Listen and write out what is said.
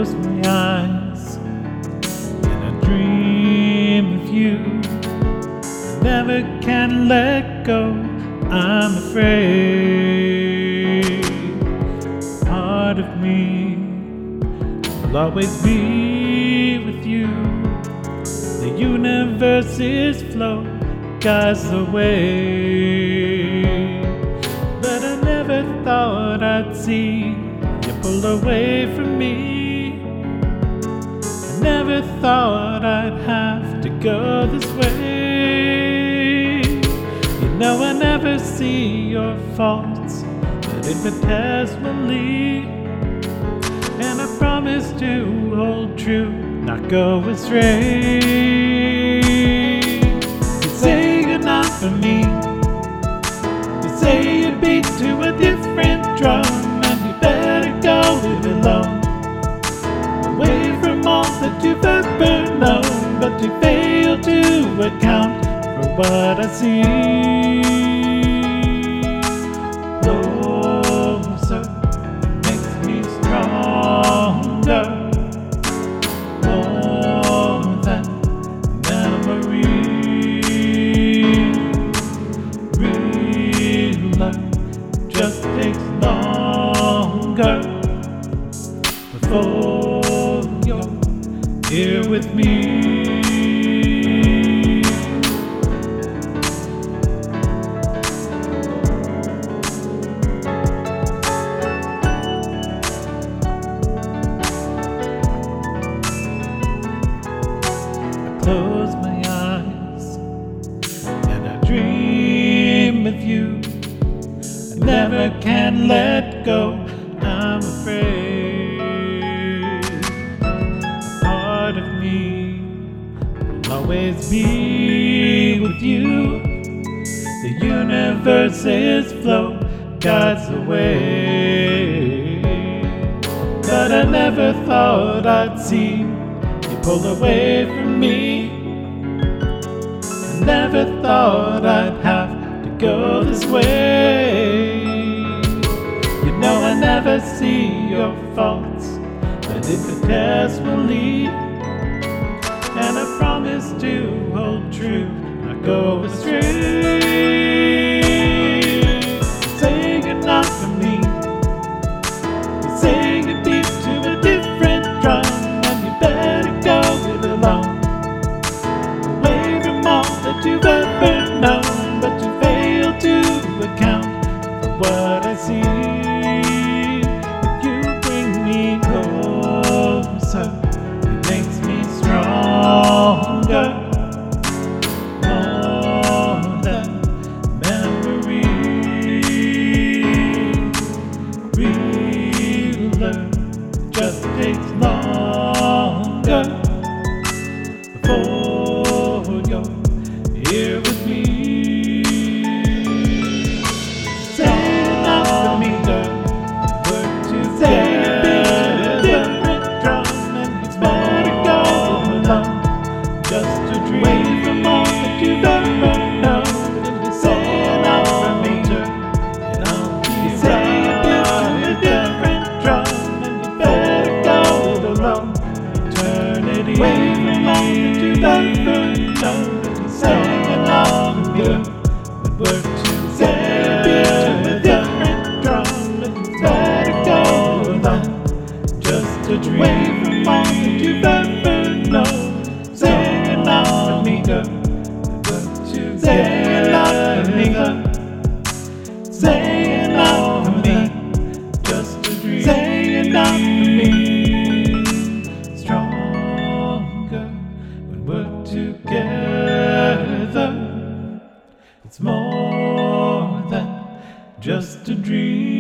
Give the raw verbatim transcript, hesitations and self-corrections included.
close my eyes and I dream of you. I never can let go, I'm afraid. Part of me will always be with you. The universe's flow guides the way. But I never thought I'd see you pull away from me. I never thought I'd have to go this way. You know I never see your faults, but infinitesimally. And I promise to hold true, not go astray. You say you're not for me. You say you beat to a different drum, and you better go it alone, away from all that you've ever known. But you fail to account for what I see. Closer makes me stronger, more than memory. Real love just takes longer before you're here with me. Close my eyes and I dream of you. I never can let go, I'm afraid. A part of me will always be with you. The universe's flow guides the way. But I never thought I'd see you pull away from me. I never thought I'd have to go this way. You know I never see your faults, but infinitesimally. And I promise to hold true, not go astray. Say you're not for me. You say you beat to a different drum, and you better go it alone, away from all that you've ever known. But you fail to account for what I see. If you bring me closer, it makes me stronger, more than memory. Real love just takes longer before you're here with me. Say you're not for me, girl. Work together, different drum, and it's better go alone, just to dream from all that you've ever known. And you say you're not for me, girl, and I'll be say you built to a different drum, and you better go it alone. Eternity, away from all that you've ever known. And you say you're not for me, but work together, a different drum, and you better go alone, just to dream away from all that you've ever known. Say you're not for me, girl, but work together. Say you're not for me, girl. Say you're not for me, just to dream. Say you're not for me. Stronger when we're together. It's more than just a dream.